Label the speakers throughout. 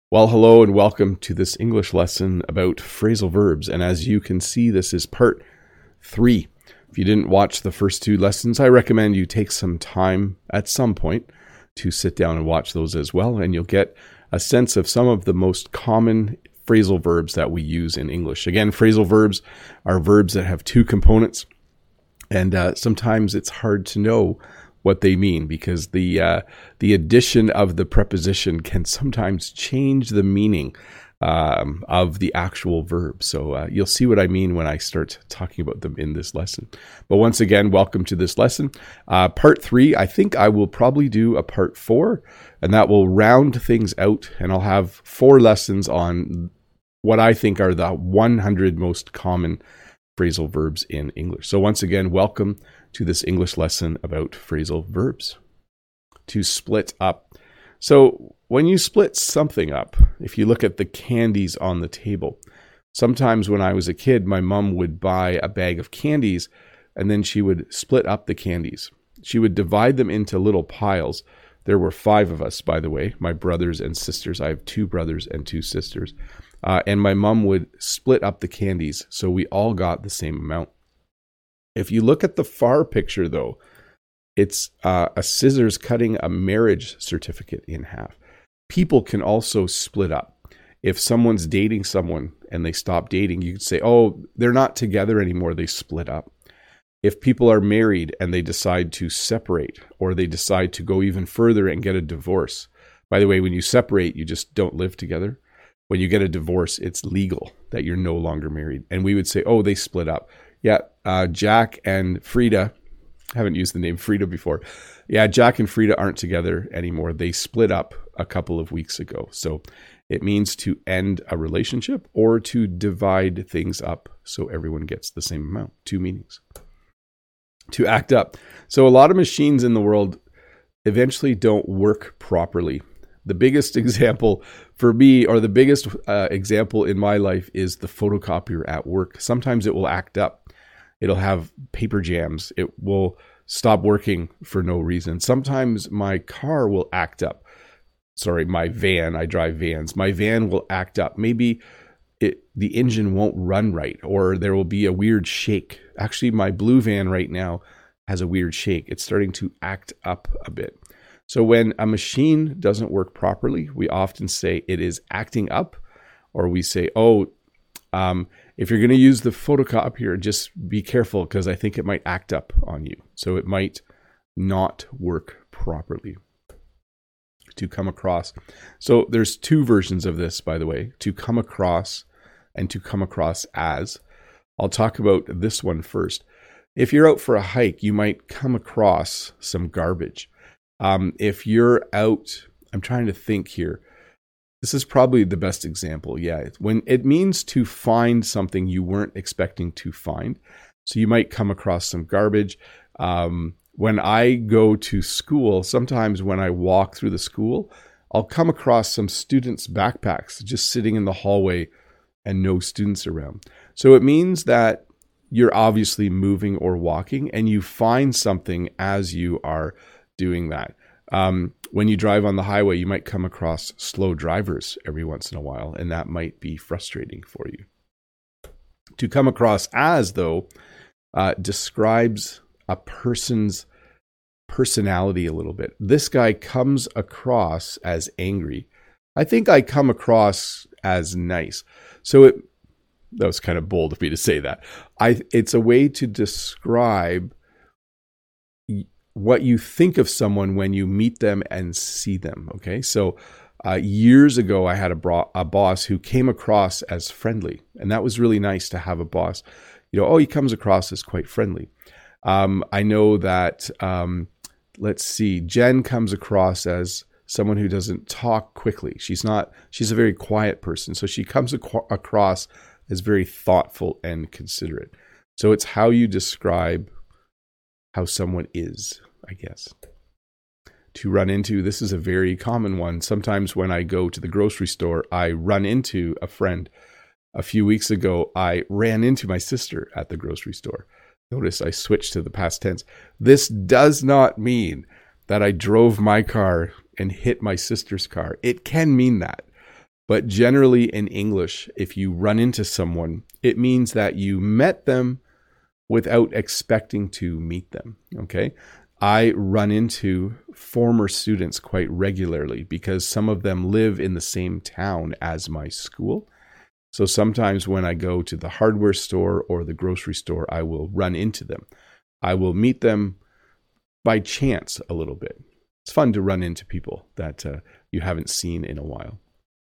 Speaker 1: Well, hello and welcome to this English lesson about phrasal verbs. And as you can see, this is part 3. If you didn't watch the first 2 lessons, I recommend you take some time at some point to sit down and watch those as well. And you'll get a sense of some of the most common phrasal verbs that we use in English. Again, phrasal verbs are verbs that have 2 components. And sometimes it's hard to know what they mean because the addition of the preposition can sometimes change the meaning of the actual verb. So you'll see what I mean when I start talking about them in this lesson. But once again, welcome to this lesson. Part 3, I think I will probably do a part 4, and that will round things out, and I'll have 4 lessons on what I think are the 100 most common phrasal verbs in English. So once again, welcome to this English lesson about phrasal verbs. To split up. So when you split something up, if you look at the candies on the table, sometimes when I was a kid, my mom would buy a bag of candies and then she would split up the candies. She would divide them into little piles. There were 5 of us, by the way, my brothers and sisters. I have 2 brothers and 2 sisters. And my mom would split up the candies so we all got the same amount. If you look at the far picture, though, it's a scissors cutting a marriage certificate in half. People can also split up. If someone's dating someone and they stop dating, you could say, oh, they're not together anymore, they split up. If people are married and they decide to separate, or they decide to go even further and get a divorce. By the way, when you separate, you just don't live together. When you get a divorce, it's legal that you're no longer married. And we would say, oh, they split up. Yeah, Jack and Frida, I haven't used the name Frida before. Yeah, Jack and Frida aren't together anymore. They split up a couple of weeks ago. So it means to end a relationship or to divide things up so everyone gets the same amount. 2 meanings. To act up. So a lot of machines in the world eventually don't work properly. The biggest example for me, or the biggest example in my life, is the photocopier at work. Sometimes it will act up. It'll have paper jams. It will stop working for no reason. Sometimes my car will act up. Sorry, my van. I drive vans. My van will act up. Maybe the engine won't run right, or there will be a weird shake. Actually, my blue van right now has a weird shake. It's starting to act up a bit. So when a machine doesn't work properly, we often say it is acting up, or we say, if you're going to use the photocopier, just be careful because I think it might act up on you. So it might not work properly. To come across. So there's 2 versions of this, by the way, to come across and to come across as. I'll talk about this one first. If you're out for a hike, you might come across some garbage. If you're out, I'm trying to think here. This is probably the best example. Yeah, when it means to find something you weren't expecting to find. So you might come across some garbage. When I go to school, sometimes when I walk through the school, I'll come across some students' backpacks just sitting in the hallway and no students around. So it means that you're obviously moving or walking and you find something as you are doing that. When you drive on the highway, you might come across slow drivers every once in a while, and that might be frustrating for you. To come across as, though, describes a person's personality a little bit. This guy comes across as angry. I think I come across as nice. So that was kind of bold of me to say that. It's a way to describe what you think of someone when you meet them and see them. Okay, so years ago, I had a boss who came across as friendly, and that was really nice to have a boss. He comes across as quite friendly. I know that, let's see, Jen comes across as someone who doesn't talk quickly. She's a very quiet person, so she comes across as very thoughtful and considerate. So it's how you describe how someone is, I guess. To run into, this is a very common one. Sometimes when I go to the grocery store, I run into a friend. A few weeks ago, I ran into my sister at the grocery store. Notice I switched to the past tense. This does not mean that I drove my car and hit my sister's car. It can mean that. But generally in English, if you run into someone, it means that you met them without expecting to meet them. Okay. I run into former students quite regularly because some of them live in the same town as my school. So sometimes when I go to the hardware store or the grocery store, I will run into them. I will meet them by chance a little bit. It's fun to run into people that you haven't seen in a while.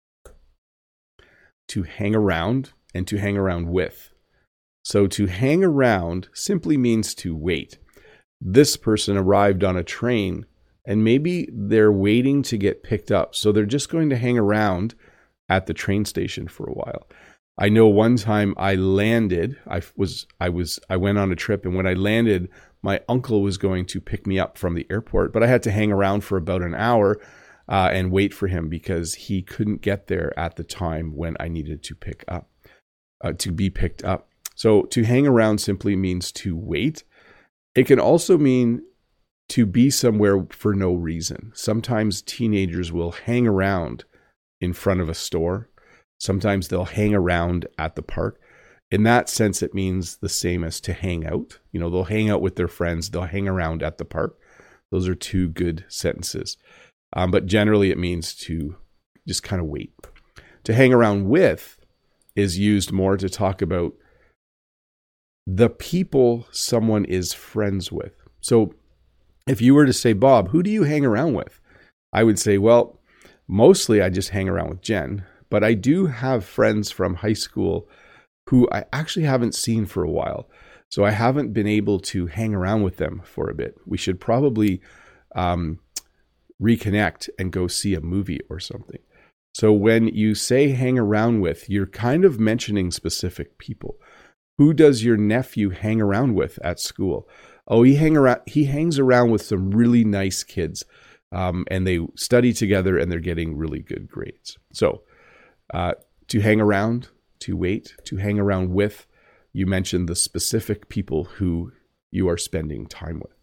Speaker 1: To hang around and to hang around with. So to hang around simply means to wait. This person arrived on a train and maybe they're waiting to get picked up. So they're just going to hang around at the train station for a while. I know one time I landed, I went on a trip, and when I landed, my uncle was going to pick me up from the airport, but I had to hang around for about an hour and wait for him because he couldn't get there at the time when I needed to be picked up. So to hang around simply means to wait. It can also mean to be somewhere for no reason. Sometimes teenagers will hang around in front of a store. Sometimes they'll hang around at the park. In that sense, it means the same as to hang out. You know, they'll hang out with their friends. They'll hang around at the park. Those are two good sentences. But generally, it means to just kind of wait. To hang around with is used more to talk about the people someone is friends with. So if you were to say, Bob, who do you hang around with? I would say, well, mostly I just hang around with Jen, but I do have friends from high school who I actually haven't seen for a while. So I haven't been able to hang around with them for a bit. We should probably reconnect and go see a movie or something. So when you say hang around with, you're kind of mentioning specific people. Who does your nephew hang around with at school? Oh, he hangs around with some really nice kids, and they study together and they're getting really good grades. So to hang around, to wait, to hang around with, you mentioned the specific people who you are spending time with.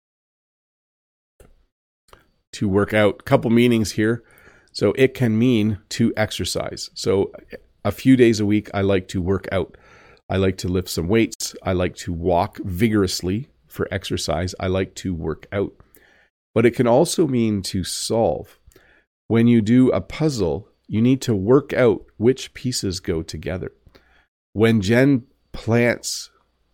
Speaker 1: To work out, couple meanings here. So it can mean to exercise. So a few days a week, I like to work out. I like to lift some weights. I like to walk vigorously for exercise. I like to work out. But it can also mean to solve. When you do a puzzle, you need to work out which pieces go together. When Jen plants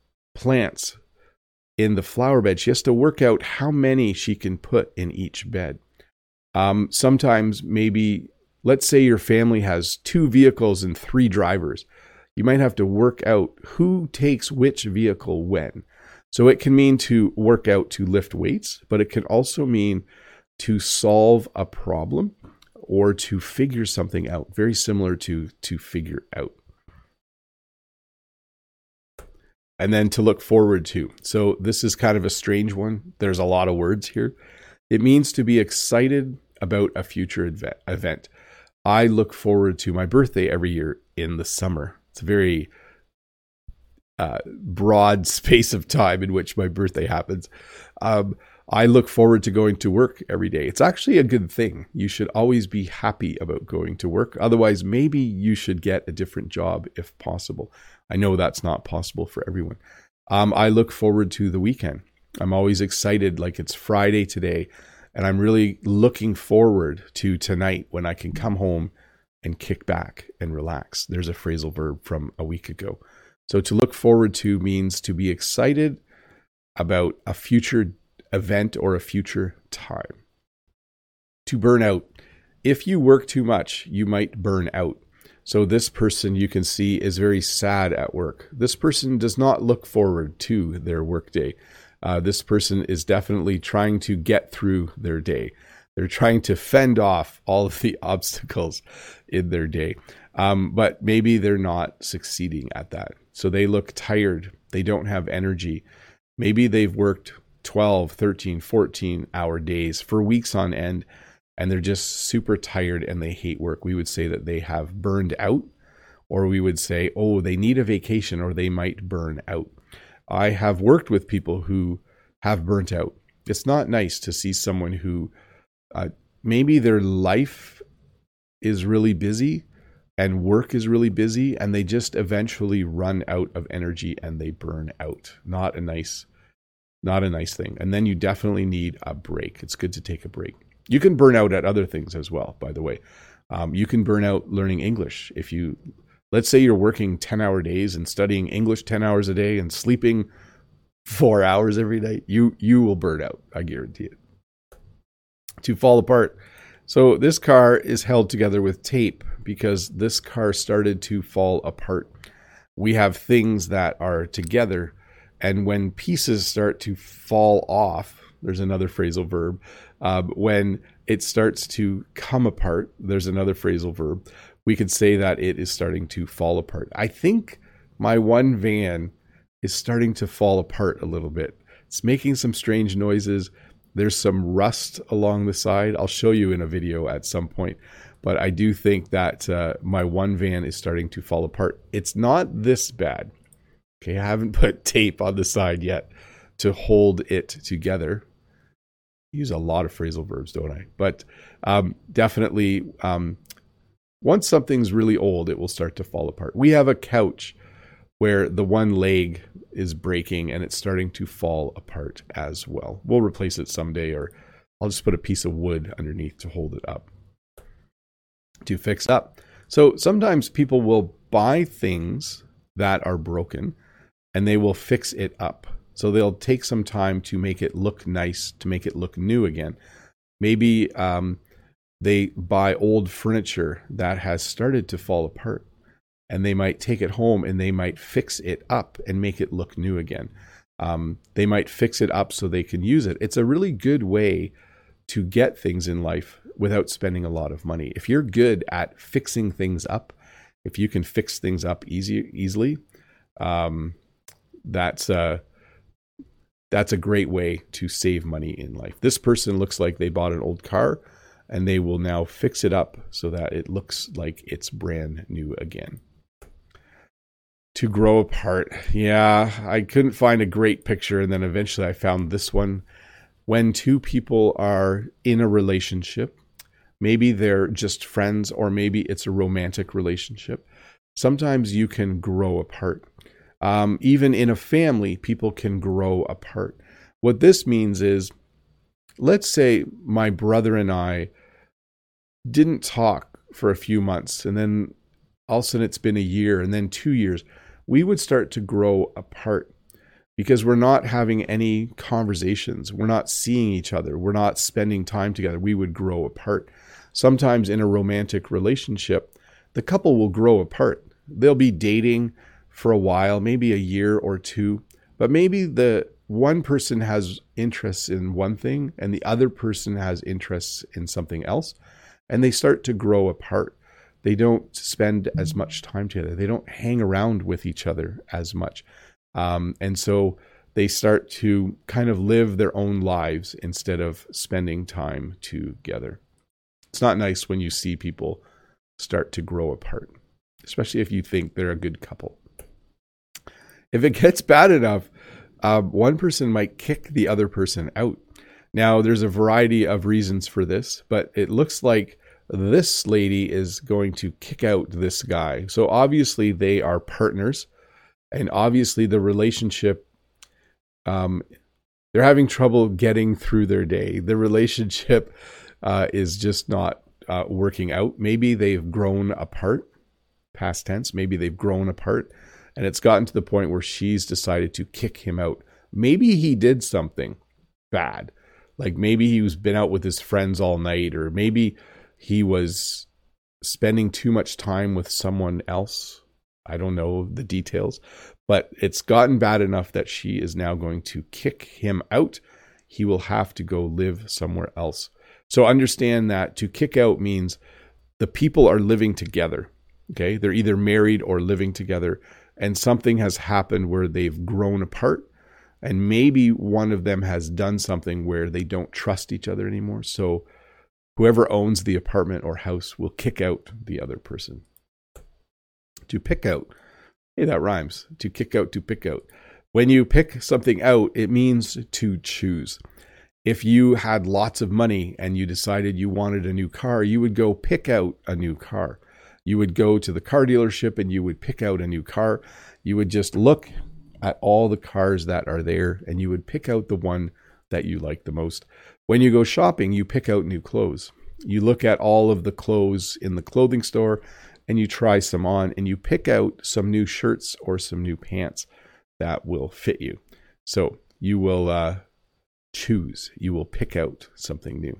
Speaker 1: in the flower bed, she has to work out how many she can put in each bed. Sometimes maybe, let's say your family has 2 vehicles and 3 drivers. You might have to work out who takes which vehicle when. So it can mean to work out to lift weights, but it can also mean to solve a problem or to figure something out, very similar to figure out. And then to look forward to. So this is kind of a strange one. There's a lot of words here. It means to be excited about a future event. I look forward to my birthday every year in the summer. It's a very broad space of time in which my birthday happens. I look forward to going to work every day. It's actually a good thing. You should always be happy about going to work. Otherwise, maybe you should get a different job if possible. I know that's not possible for everyone. I look forward to the weekend. I'm always excited, like it's Friday today, and I'm really looking forward to tonight when I can come home and kick back and relax. There's a phrasal verb from a week ago. So to look forward to means to be excited about a future event or a future time. To burn out. If you work too much, you might burn out. So this person you can see is very sad at work. This person does not look forward to their workday. This person is definitely trying to get through their day. They're trying to fend off all of the obstacles in their day. But maybe they're not succeeding at that. So they look tired. They don't have energy. Maybe they've worked 12, 13, 14-hour days for weeks on end, and they're just super tired and they hate work. We would say that they have burned out, or we would say, oh, they need a vacation, or they might burn out. I have worked with people who have burnt out. It's not nice to see someone who maybe their life is really busy, and work is really busy, and they just eventually run out of energy and they burn out. Not a nice thing. And then you definitely need a break. It's good to take a break. You can burn out at other things as well, by the way. You can burn out learning English. Let's say you're working 10-hour days and studying English 10 hours a day and sleeping 4 hours every night, you will burn out. I guarantee it. To fall apart. So this car is held together with tape because this car started to fall apart. We have things that are together, and when pieces start to fall off, there's another phrasal verb. When it starts to come apart, there's another phrasal verb. We could say that it is starting to fall apart. I think my one van is starting to fall apart a little bit. It's making some strange noises. There's some rust along the side. I'll show you in a video at some point. But I do think that my one van is starting to fall apart. It's not this bad. Okay, I haven't put tape on the side yet to hold it together. I use a lot of phrasal verbs, don't I? But definitely, once something's really old, it will start to fall apart. We have a couch where the one leg is breaking and it's starting to fall apart as well. We'll replace it someday, or I'll just put a piece of wood underneath to hold it up, to fix up. So sometimes people will buy things that are broken and they will fix it up. So they'll take some time to make it look nice, to make it look new again. Maybe they buy old furniture that has started to fall apart, and they might take it home and they might fix it up and make it look new again. They might fix it up so they can use it. It's a really good way to get things in life without spending a lot of money. If you're good at fixing things up, if you can fix things up easily, that's a great way to save money in life. This person looks like they bought an old car and they will now fix it up so that it looks like it's brand new again. To grow apart. Yeah, I couldn't find a great picture, and then eventually I found this one. When two people are in a relationship, maybe they're just friends, or maybe it's a romantic relationship, sometimes you can grow apart. Even in a family, people can grow apart. What this means is, let's say my brother and I didn't talk for a few months, and then all of a sudden it's been a year, and then 2 years. We would start to grow apart because we're not having any conversations. We're not seeing each other. We're not spending time together. We would grow apart. Sometimes in a romantic relationship, the couple will grow apart. They'll be dating for a while, maybe a year or two, but maybe the one person has interests in one thing and the other person has interests in something else, and they start to grow apart. They don't spend as much time together. They don't hang around with each other as much. And so they start to kind of live their own lives instead of spending time together. It's not nice when you see people start to grow apart, especially if you think they're a good couple. If it gets bad enough, one person might kick the other person out. Now, there's a variety of reasons for this, but it looks like this lady is going to kick out this guy. So obviously they are partners, and obviously the relationship, they're having trouble getting through their day. The relationship is just not working out. Maybe they've grown apart, past tense. Maybe they've grown apart, and it's gotten to the point where she's decided to kick him out. Maybe he did something bad. Like maybe he was been out with his friends all night, or maybe he was spending too much time with someone else. I don't know the details, but it's gotten bad enough that she is now going to kick him out. He will have to go live somewhere else. So understand that to kick out means the people are living together. Okay. They're either married or living together, and something has happened where they've grown apart, and maybe one of them has done something where they don't trust each other anymore. So whoever owns the apartment or house will kick out the other person. To pick out. Hey, that rhymes. To kick out, to pick out. When you pick something out, it means to choose. If you had lots of money and you decided you wanted a new car, you would go pick out a new car. You would go to the car dealership and you would pick out a new car. You would just look at all the cars that are there and you would pick out the one that you like the most. When you go shopping, you pick out new clothes. You look at all of the clothes in the clothing store and you try some on and you pick out some new shirts or some new pants that will fit you. So you will choose, you will pick out something new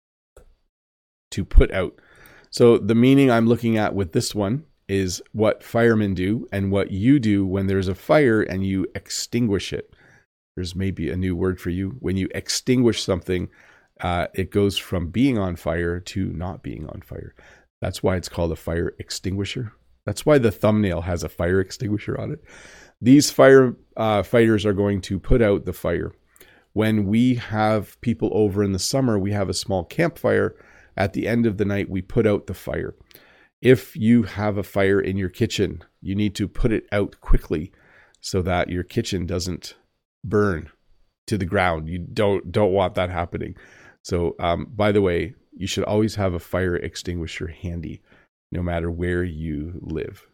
Speaker 1: to put out. So the meaning I'm looking at with this one is what firemen do and what you do when there's a fire and you extinguish it. There's maybe a new word for you. When you extinguish something, it goes from being on fire to not being on fire. That's why it's called a fire extinguisher. That's why the thumbnail has a fire extinguisher on it. These fire fighters are going to put out the fire. When we have people over in the summer, we have a small campfire. At the end of the night, we put out the fire. If you have a fire in your kitchen, you need to put it out quickly so that your kitchen doesn't burn to the ground. You don't want that happening. So, by the way, you should always have a fire extinguisher handy, no matter where you live.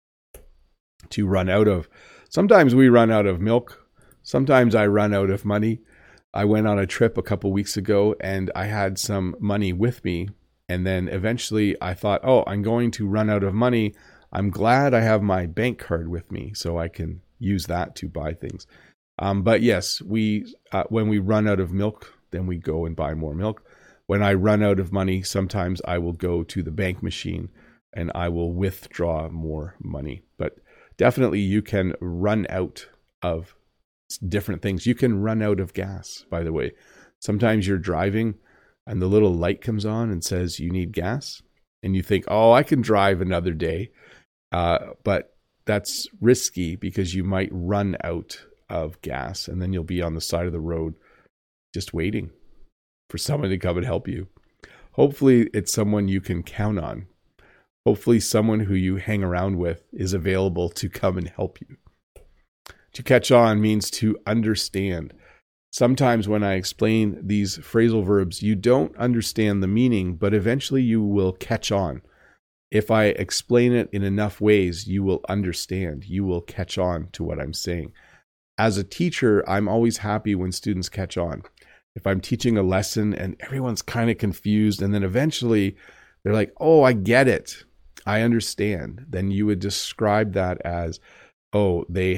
Speaker 1: To run out of, sometimes we run out of milk. Sometimes I run out of money. I went on a trip a couple weeks ago and I had some money with me. And then eventually I thought, oh, I'm going to run out of money. I'm glad I have my bank card with me so I can use that to buy things. But yes, when we run out of milk, then we go and buy more milk. When I run out of money, sometimes I will go to the bank machine and I will withdraw more money. But definitely you can run out of different things. You can run out of gas, by the way. Sometimes you're driving and the little light comes on and says you need gas. And you think, oh, I can drive another day. But that's risky because you might run out of gas and then you'll be on the side of the road just waiting for someone to come and help you. Hopefully it's someone you can count on. Hopefully someone who you hang around with is available to come and help you. To catch on means to understand. Sometimes when I explain these phrasal verbs, you don't understand the meaning, but eventually you will catch on. If I explain it in enough ways, you will understand. You will catch on to what I'm saying. As a teacher, I'm always happy when students catch on. If I'm teaching a lesson and everyone's kind of confused and then eventually they're like, oh, I get it. I understand. Then you would describe that as, oh, they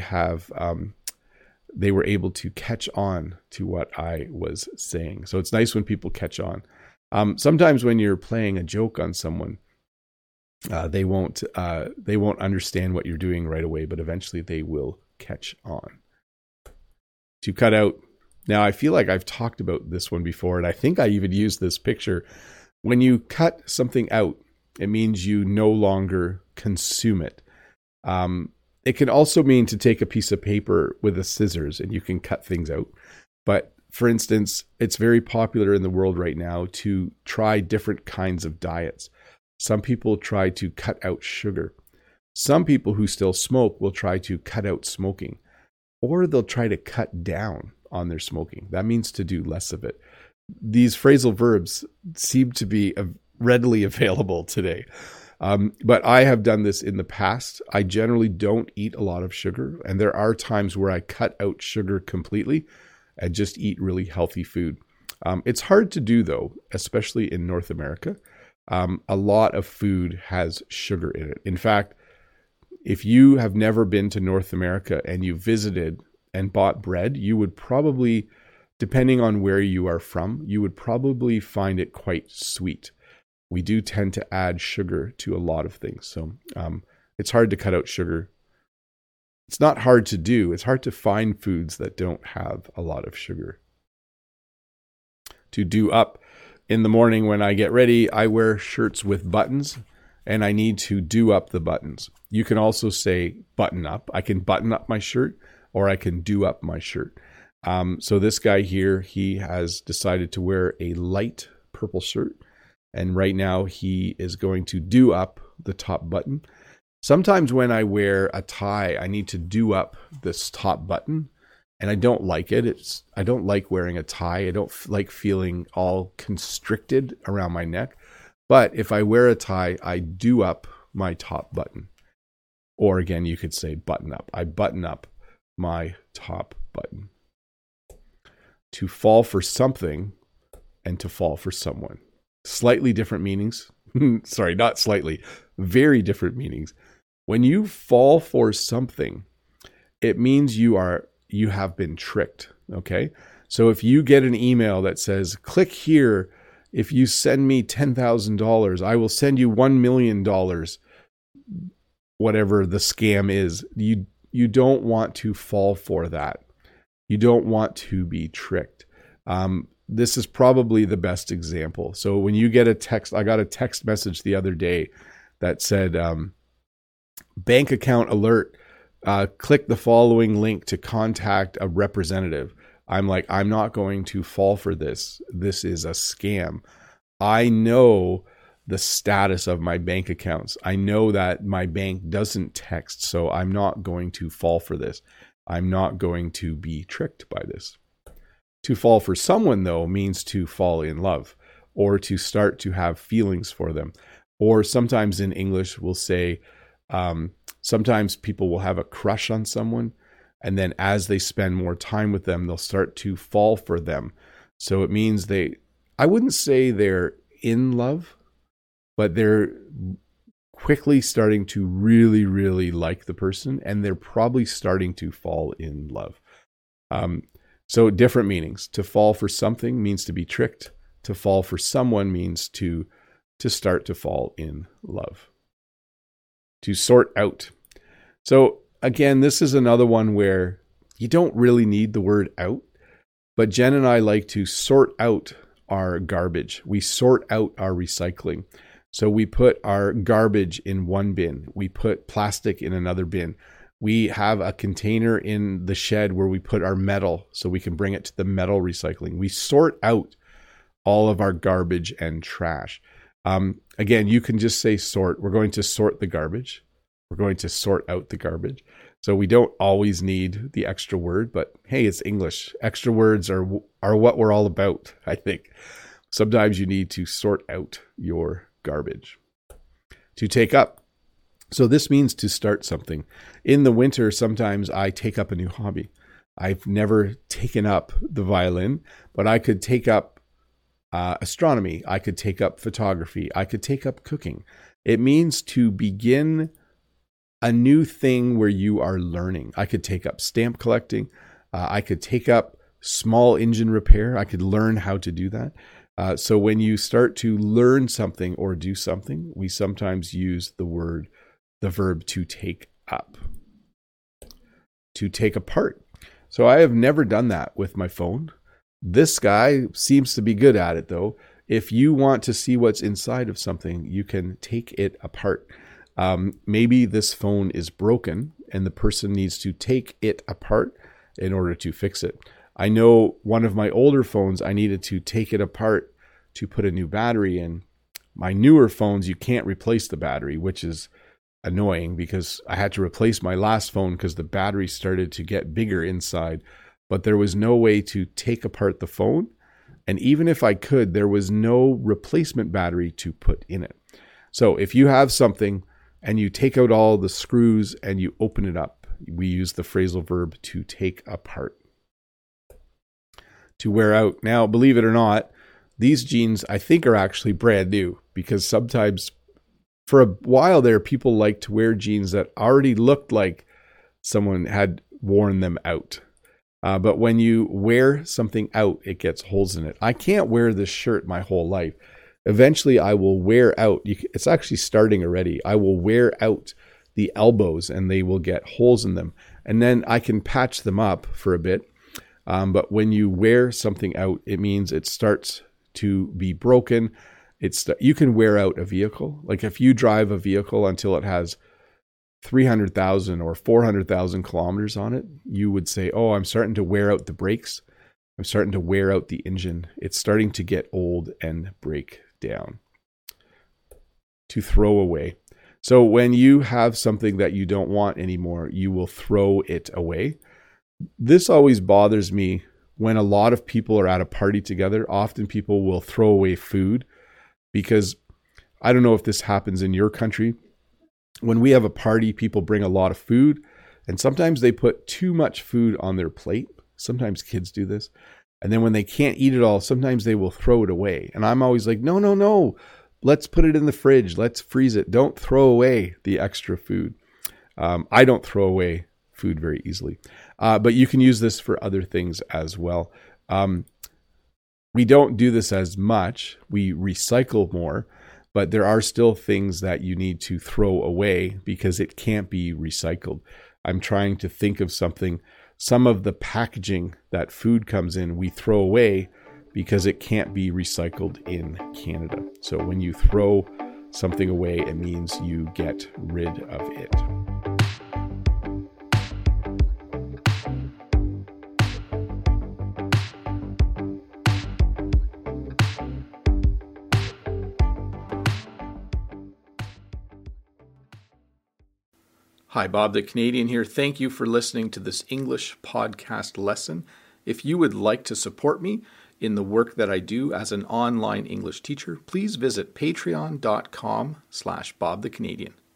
Speaker 1: were able to catch on to what I was saying. So it's nice when people catch on. Sometimes when you're playing a joke on someone, they won't understand what you're doing right away, but eventually they will catch on. To cut out. Now, I feel like I've talked about this one before, and I think I even used this picture. When you cut something out, it means you no longer consume it. It can also mean to take a piece of paper with a scissors and you can cut things out. But for instance, it's very popular in the world right now to try different kinds of diets. Some people try to cut out sugar. Some people who still smoke will try to cut out smoking, or they'll try to cut down on their smoking. That means to do less of it. These phrasal verbs seem to be readily available today. But I have done this in the past. I generally don't eat a lot of sugar. And there are times where I cut out sugar completely and just eat really healthy food. It's hard to do though, especially in North America. A lot of food has sugar in it. In fact, if you have never been to North America and you visited and bought bread, you would probably, depending on where you are from, you would probably find it quite sweet. We do tend to add sugar to a lot of things. So it's hard to cut out sugar. It's not hard to do. It's hard to find foods that don't have a lot of sugar. To do up. In the morning when I get ready, I wear shirts with buttons and I need to do up the buttons. You can also say button up. I can button up my shirt or I can do up my shirt. So this guy here, he has decided to wear a light purple shirt. And right now he is going to do up the top button. Sometimes when I wear a tie, I need to do up this top button. And I don't like it. I don't like wearing a tie. I don't like feeling all constricted around my neck. But if I wear a tie, I do up my top button. Or again, you could say button up. I button up my top button. To fall for something and to fall for someone. Slightly different meanings. Sorry, not slightly. Very different meanings. When you fall for something, it means you have been tricked, okay? So if you get an email that says, click here, if you send me $10,000, I will send you $1 million, whatever the scam is, you don't want to fall for that. You don't want to be tricked. This is probably the best example. So when you get a text, I got a text message the other day that said, bank account alert, click the following link to contact a representative. I'm like, I'm not going to fall for this. This is a scam. I know the status of my bank accounts. I know that my bank doesn't text, so I'm not going to fall for this. I'm not going to be tricked by this. To fall for someone, though, means to fall in love or to start to have feelings for them. Or sometimes in English, we'll say, sometimes people will have a crush on someone, and then as they spend more time with them, they'll start to fall for them. So it means I wouldn't say they're in love, but they're quickly starting to really, really like the person, and they're probably starting to fall in love. So different meanings. To fall for something means to be tricked. To fall for someone means to start to fall in love. To sort out. So again, this is another one where you don't really need the word out, but Jen and I like to sort out our garbage. We sort out our recycling. So we put our garbage in one bin. We put plastic in another bin. We have a container in the shed where we put our metal so we can bring it to the metal recycling. We sort out all of our garbage and trash. Again, you can just say sort. We're going to sort the garbage. We're going to sort out the garbage. So we don't always need the extra word, but hey, it's English. Extra words are what we're all about, I think. Sometimes you need to sort out your garbage. To take up. So this means to start something. In the winter, sometimes I take up a new hobby. I've never taken up the violin, but I could take up astronomy. I could take up photography. I could take up cooking. It means to begin a new thing where you are learning. I could take up stamp collecting. I could take up small engine repair. I could learn how to do that. So when you start to learn something or do something, we sometimes use the verb to take up. To take apart. So I have never done that with my phone. This guy seems to be good at it, though. If you want to see what's inside of something, you can take it apart. Maybe this phone is broken and the person needs to take it apart in order to fix it. I know one of my older phones, I needed to take it apart to put a new battery in. My newer phones, you can't replace the battery, which is annoying because I had to replace my last phone because the battery started to get bigger inside, but there was no way to take apart the phone. And even if I could, there was no replacement battery to put in it. So if you have something and you take out all the screws and you open it up, we use the phrasal verb to take apart. To wear out. Now, believe it or not, these jeans I think are actually brand new because sometimes for a while there, people like to wear jeans that already looked like someone had worn them out. But when you wear something out, it gets holes in it. I can't wear this shirt my whole life. Eventually, I will wear out. It's actually starting already. I will wear out the elbows and they will get holes in them. And then I can patch them up for a bit. But when you wear something out, it means it starts to be broken. You can wear out a vehicle. Like if you drive a vehicle until it has 300,000 or 400,000 kilometers on it, you would say, oh, I'm starting to wear out the brakes. I'm starting to wear out the engine. It's starting to get old and break down. To throw away. So when you have something that you don't want anymore, you will throw it away. This always bothers me when a lot of people are at a party together. Often people will throw away food because I don't know if this happens in your country, When we have a party, people bring a lot of food, and sometimes they put too much food on their plate. Sometimes kids do this. And then when they can't eat it all, sometimes they will throw it away. And I'm always like, no. Let's put it in the fridge. Let's freeze it. Don't throw away the extra food. I don't throw away food very easily. But you can use this for other things as well. We don't do this as much. We recycle more. But there are still things that you need to throw away because it can't be recycled. I'm trying to think of something. Some of the packaging that food comes in, we throw away because it can't be recycled in Canada. So when you throw something away, it means you get rid of it. Hi, Bob the Canadian here. Thank you for listening to this English podcast lesson. If you would like to support me in the work that I do as an online English teacher, please visit patreon.com/Bob the Canadian.